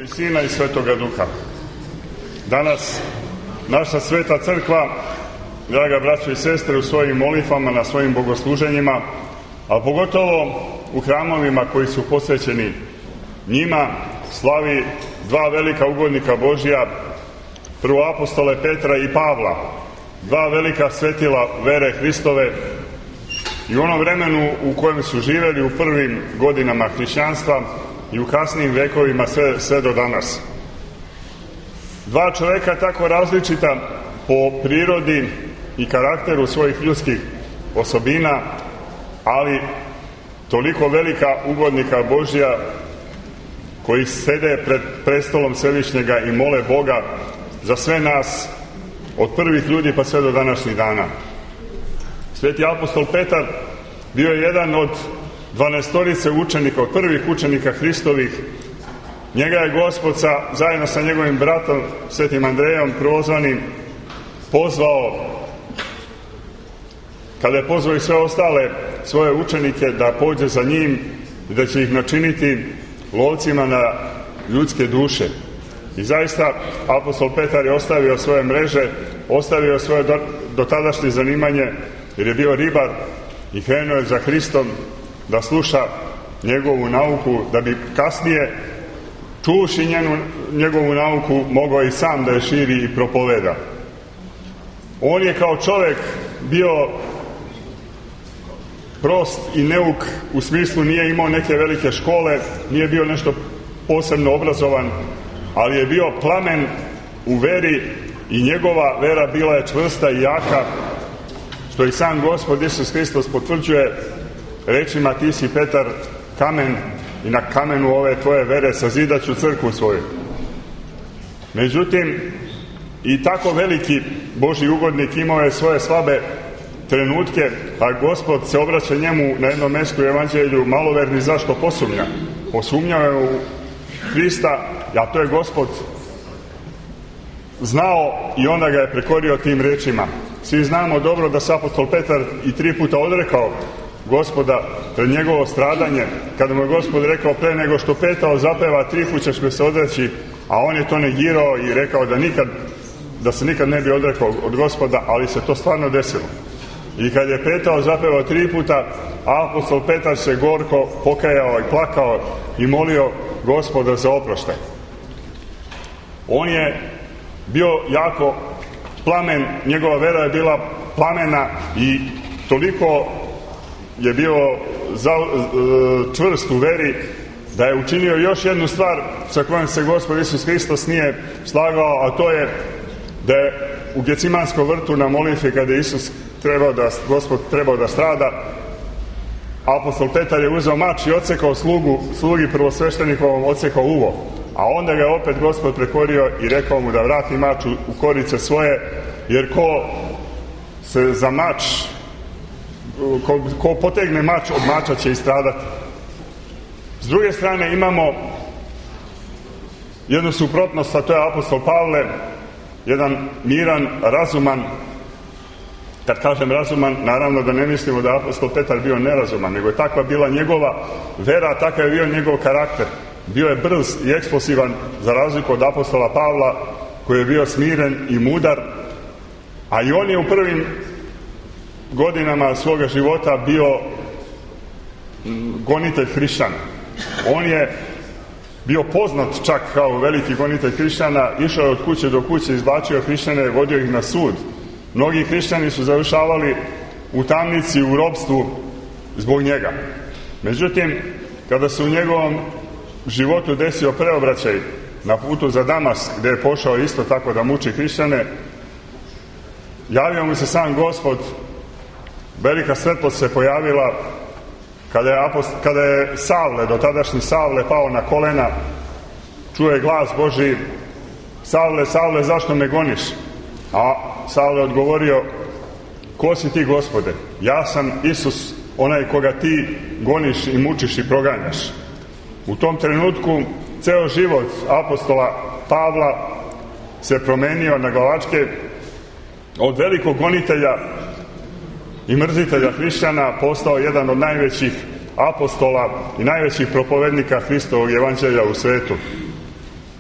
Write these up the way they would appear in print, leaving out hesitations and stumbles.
i Sina i Svetoga Duha. Danas naša Sveta Crkva, draga braćo i sestre, u svojim molitvama, na svojim bogosluženjima, a pogotovo u hramovima koji su posvećeni njima, slavi dva velika ugodnika Božja, prvoapostole Petra i Pavla, dva velika svetila vere Hristove i u onom vremenu u kojem su živjeli u prvim godinama hrišćanstva i u kasnijim vekovima sve do danas. Dva čovjeka tako različita po prirodi i karakteru svojih ljudskih osobina, ali toliko velika ugodnika Božja koji sede pred prestolom Svevišnjega i mole Boga za sve nas od prvih ljudi pa sve do današnjih dana. Sveti apostol Petar bio je jedan od 12 učenika, od prvih učenika Hristovih. Njega je Gospod zajedno sa njegovim bratom Svetim Andrejom Prvozvanim pozvao, kada je pozvao i sve ostale svoje učenike da pođe za njim i da će ih načiniti lovcima na ljudske duše. I zaista apostol Petar je ostavio svoje mreže, ostavio svoje dotadašnje zanimanje, jer je bio ribar i krenuo je za Hristom da sluša njegovu nauku, da bi kasnije, čuši njegovu nauku, mogao i sam da je širi i propoveda. On je kao čovjek bio prost i neuk, u smislu nije imao neke velike škole, nije bio nešto posebno obrazovan, ali je bio plamen u veri i njegova vera bila je čvrsta i jaka, što i sam Gospod Isus Hristos potvrđuje rečima: ti si Petar kamen i na kamenu ove tvoje vere sazidat ću crkvu svoju. Međutim, i tako veliki Božji ugodnik imao je svoje slabe trenutke, a Gospod se obraća njemu na jednom mjestu u Evanđelju: maloverni, zašto posumnja? Posumnjao je u Hrista, a to je Gospod znao i onda ga je prekorio tim rečima. Svi znamo dobro da se apostol Petar i 3 puta odrekao Gospoda pred njegovo stradanje, kada mu je Gospod rekao: pre nego što petao zapeva 3 puta ćeš me se odreći, a on je to negirao i rekao da se nikad ne bi odrekao od Gospoda, ali se to stvarno desilo. I kad je petao zapevao 3 puta, apostol Petar se gorko pokajao i plakao i molio Gospoda za oproštaj. On je bio jako plamen, njegova vera je bila plamena i toliko je bio čvrst u veri da je učinio još jednu stvar sa kojom se Gospod Isus Hristos nije slagao, a to je da je u Gecimanskom vrtu na molitvi, kada je Gospod trebao da strada, apostol Petar je uzeo mač i odsekao slugi prvosveštenikovom, odsekao uvo, a onda ga je opet Gospod prekorio i rekao mu da vrati mač u korice svoje, jer ko se za mač, ko potegne mač, od mača će i stradati. S druge strane imamo jednu suprotnost, a to je apostol Pavle, jedan miran, razuman. Kad kažem razuman, naravno da ne mislimo da je apostol Petar bio nerazuman, nego je takva bila njegova vera, takav je bio njegov karakter. Bio je brz i eksplosivan, za razliku od apostola Pavla, koji je bio smiren i mudar, a i on je u prvim godinama svoga života bio gonitelj hrišćana. On je bio poznat čak kao veliki gonitelj hrišćana, išao je od kuće do kuće, izvlačio hrišćane, vodio ih na sud. Mnogi hrišćani su završavali u tamnici, u ropstvu zbog njega. Međutim, kada se u njegovom životu desio preobraćaj na putu za Damask, gdje je pošao isto tako da muči hrišćane, javio mu se sam Gospod, velika svetlost se pojavila kada je Savle, dotadašnji Savle, pao na kolena, čuje glas Božji: Savle, Savle, zašto me goniš? A Savle odgovorio: ko si ti, Gospode? Ja sam Isus, onaj koga ti goniš i mučiš i proganjaš. U tom trenutku ceo život apostola Pavla se promenio na glavačke. Od velikog gonitelja i mrzitelja hrišćana postao jedan od najvećih apostola i najvećih propovednika Hristovog evanđelja u svetu.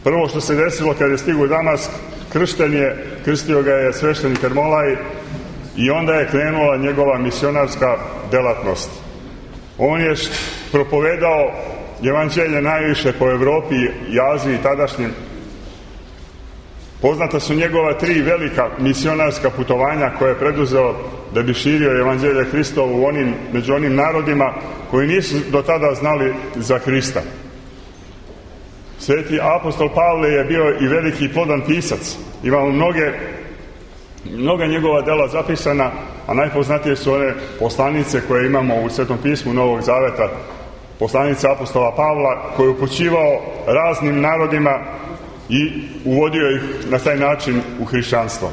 Prvo što se desilo kad je stigao u Damask, krstio ga je sveštenik Ermolaj i onda je krenula njegova misionarska delatnost. On je propovedao evanđelje najviše po Evropi i Aziji tadašnjim. Poznata su njegova 3 velika misionarska putovanja koje je preduzeo da bi širio evanđelje Hristovo među onim narodima koji nisu do tada znali za Hrista. Sveti apostol Pavle je bio i veliki plodan pisac. Imamo mnoga njegova dela zapisana, a najpoznatije su one poslanice koje imamo u Svetom pismu Novog Zaveta. Poslanice apostola Pavla koji je upućivao raznim narodima i uvodio ih na taj način u hrišćanstvo.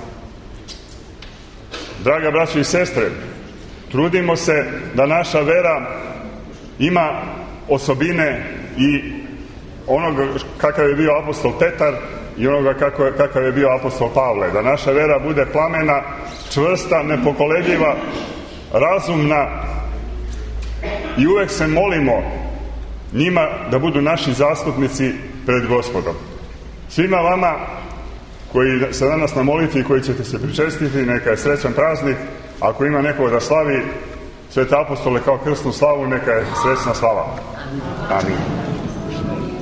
Draga braćo i sestre, trudimo se da naša vera ima osobine i onoga kakav je bio apostol Petar i onoga kakav je bio apostol Pavle. Da naša vera bude plamena, čvrsta, nepokolebljiva, razumna i uvek se molimo njima da budu naši zastupnici pred Gospodom. Svima vama koji se danas na molitvi i koji ćete se pričestiti, neka je srećan praznik. Ako ima neko da slavi Svete apostole kao krsnu slavu, neka je srećna slava. Amin.